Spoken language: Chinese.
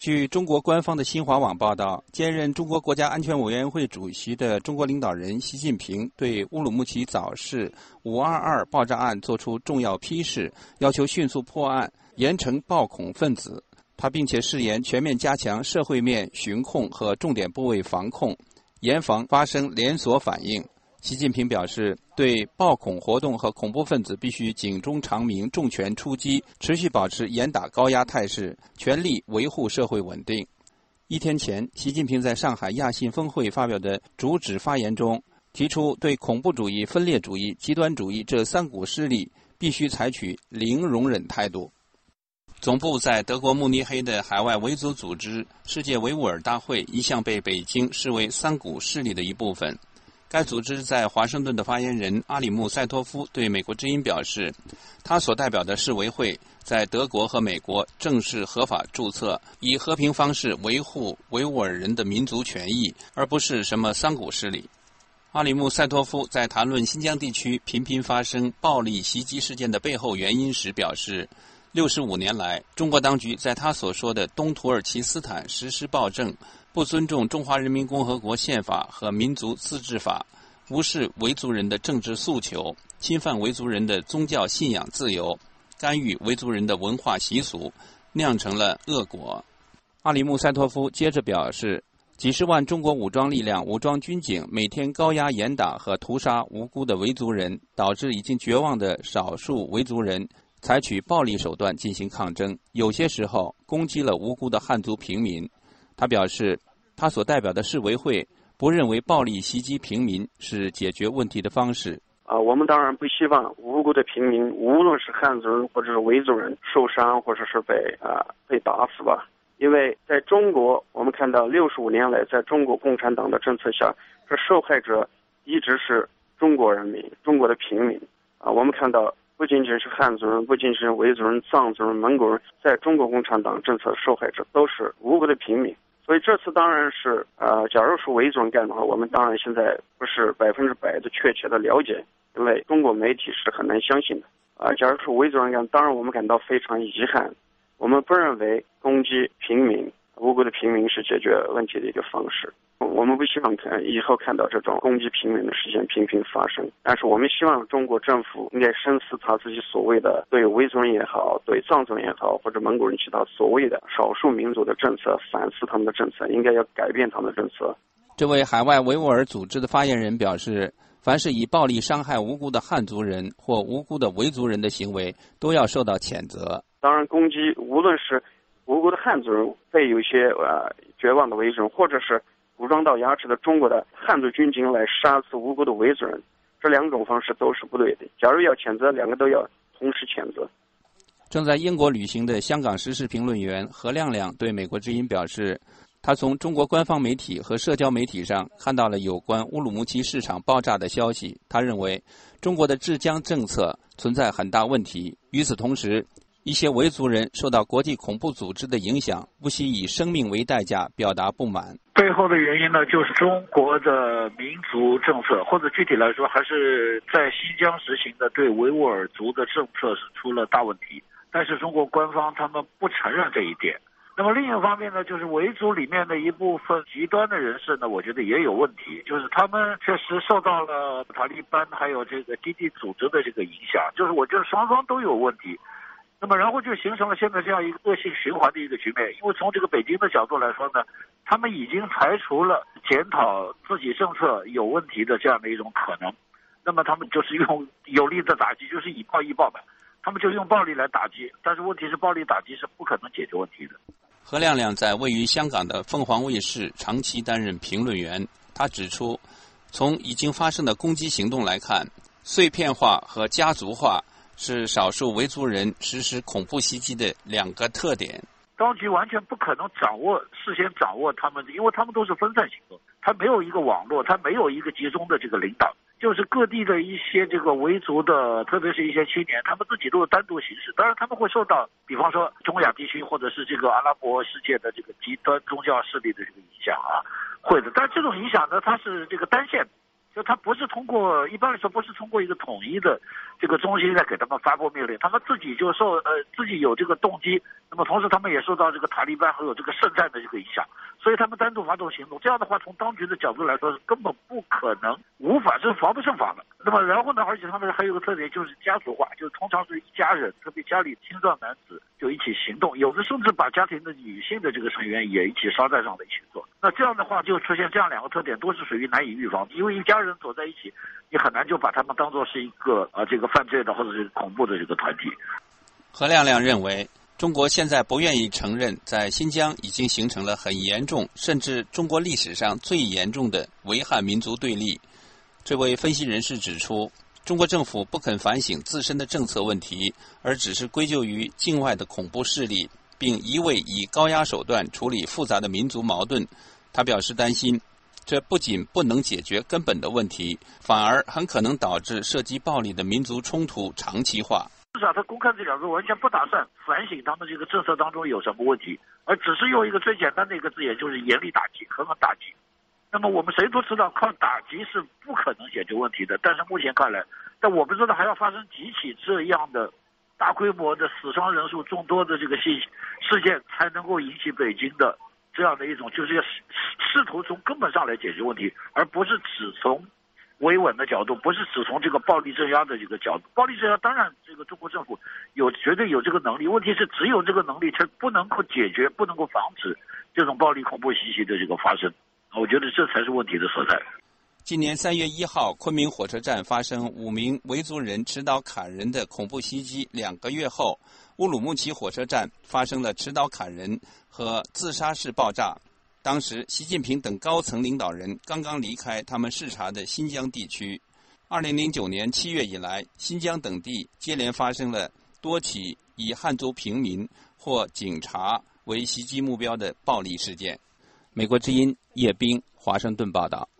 据中国官方的新华网报道，兼任中国国家安全委员会主席的中国领导人习近平对乌鲁木齐早市522爆炸案作出重要批示，要求迅速破案，严惩暴恐分子。他并且誓言全面加强社会面巡控和重点部位防控，严防发生连锁反应。习近平表示，对暴恐活动和恐怖分子必须警钟长鸣，重拳出击，持续保持严打高压态势，全力维护社会稳定。一天前，习近平在上海亚信峰会发表的主旨发言中，提出对恐怖主义、分裂主义、极端主义这三股势力必须采取零容忍态度。总部在德国慕尼黑的海外维族组织世界维吾尔大会一向被北京视为三股势力的一部分。该组织在华盛顿的发言人阿里木塞托夫对美国之音表示，他所代表的世维会在德国和美国正式合法注册，以和平方式维护维吾尔人的民族权益，而不是什么三股势力。阿里木塞托夫在谈论新疆地区频频发生暴力袭击事件的背后原因时表示，65年来，中国当局在他所说的东土耳其斯坦实施暴政，不尊重中华人民共和国宪法和民族自治法，无视维族人的政治诉求，侵犯维族人的宗教信仰自由，干预维族人的文化习俗，酿成了恶果。阿里木塞托夫接着表示，几十万中国武装力量、武装军警每天高压严打和屠杀无辜的维族人，导致已经绝望的少数维族人采取暴力手段进行抗争，有些时候攻击了无辜的汉族平民。他表示，他所代表的世维会不认为暴力袭击平民是解决问题的方式。 我们当然不希望无辜的平民，无论是汉族人或者是维族人受伤或者是被打死吧。因为在中国，我们看到65年来，在中国共产党的政策下，这受害者一直是中国人民，中国的平民。我们看到不仅仅是汉族人，不仅仅是维族人、藏族人、蒙古人，在中国共产党政策受害者都是无辜的平民。所以这次当然是假如是维族人干的话，我们当然现在不是100%的确切的了解，因为中国媒体是很难相信的。假如是维族人干，当然我们感到非常遗憾。我们不认为攻击平民、无辜的平民是解决问题的一个方式。我们不希望以后看到这种攻击平民的事件频频发生，但是我们希望中国政府应该深思他自己所谓的对维族人也好，对藏族人也好，或者蒙古人其他所谓的少数民族的政策，反思他们的政策，应该要改变他们的政策。 这位海外维吾尔组织的发言人表示，凡是以暴力伤害无辜的汉族人或无辜的维族人的行为，都要受到谴责。 当然，攻击无论是无辜的汉族人被有些绝望的维族人，或者是武装到牙齿的中国的汉族军警来杀死无辜的维族人，这两种方式都是不对的。假如要谴责，两个都要同时谴责。 正在英国旅行的香港时事评论员何亮亮对美国之音表示，他从中国官方媒体和社交媒体上看到了有关乌鲁木齐市场爆炸的消息。他认为中国的治疆政策存在很大问题。与此同时，一些维族人受到国际恐怖组织的影响，不惜以生命为代价表达不满。 背后的原因呢，就是中国的民族政策，或者具体来说，还是在新疆实行的对维吾尔族的政策是出了大问题。但是中国官方他们不承认这一点。那么另一方面呢，就是维族里面的一部分极端的人士呢，我觉得也有问题，就是他们确实受到了塔利班还有这个基地组织的这个影响，就是我觉得双方都有问题。那么然后就形成了现在这样一个恶性循环的一个局面。因为从这个北京的角度来说呢，他们已经排除了检讨自己政策有问题的这样的一种可能，那么他们就是用有力的打击，就是以暴易暴嘛，他们就用暴力来打击。但是问题是，暴力打击是不可能解决问题的。 何亮亮在位于香港的凤凰卫视长期担任评论员，他指出，从已经发生的攻击行动来看，碎片化和家族化是少数维族人实施恐怖袭击的两个特点。 当局完全不可能事先掌握他们，因为他们都是分散行动，他没有一个网络，他没有一个集中的这个领导，就是各地的一些这个维族的，特别是一些青年，他们自己都是单独行事。当然他们会受到比方说中亚地区或者是这个阿拉伯世界的这个极端宗教势力的这个影响啊，会的。但这种影响呢，它是这个单线， 就他不是通过，一般来说不是通过一个统一的这个中心在给他们发布命令，他们自己就自己有这个动机，那么同时他们也受到这个塔利班和有这个圣战的这个影响，所以他们单独发动行动，这样的话从当局的角度来说是根本不可能，无法，这是防不胜防的。那么然后呢，而且他们还有个特点就是家族化，就是通常是一家人，特别家里青壮男子就一起行动，有的甚至把家庭的女性的这个成员也一起捎带上的一起做。那这样的话就出现这样两个特点，都是属于难以预防，因为一家人走在一起，你很难就把他们当作是一个这个犯罪的或者是恐怖的这个团体。 何亮亮认为，中国现在不愿意承认，在新疆已经形成了很严重，甚至中国历史上最严重的维汉民族对立。这位分析人士指出，中国政府不肯反省自身的政策问题，而只是归咎于境外的恐怖势力，并一味以高压手段处理复杂的民族矛盾。他表示担心，这不仅不能解决根本的问题，反而很可能导致涉及暴力的民族冲突长期化。 至少他公开这两个完全不打算反省他们这个政策当中有什么问题，而只是用一个最简单的一个字眼，就是严厉打击，狠狠打击。那么我们谁都知道靠打击是不可能解决问题的，但是目前看来，但我不知道还要发生几起这样的大规模的死伤人数众多的这个事件，才能够引起北京的这样的一种就是要试图从根本上来解决问题，而不是只从维稳的角度，不是只从这个暴力镇压的这个角度。暴力镇压当然这个中国政府绝对有这个能力，问题是只有这个能力才不能够解决，不能够防止这种暴力恐怖袭击的这个发生。我觉得这才是问题的所在。 今年3月1号，昆明火车站发生5名维族人持刀砍人的恐怖袭击，2个月后，乌鲁木齐火车站发生了持刀砍人和自杀式爆炸。当时，习近平等高层领导人刚刚离开他们视察的新疆地区。2009年7月以来，新疆等地接连发生了多起以汉族平民或警察为袭击目标的暴力事件。美国之音叶冰华盛顿报道。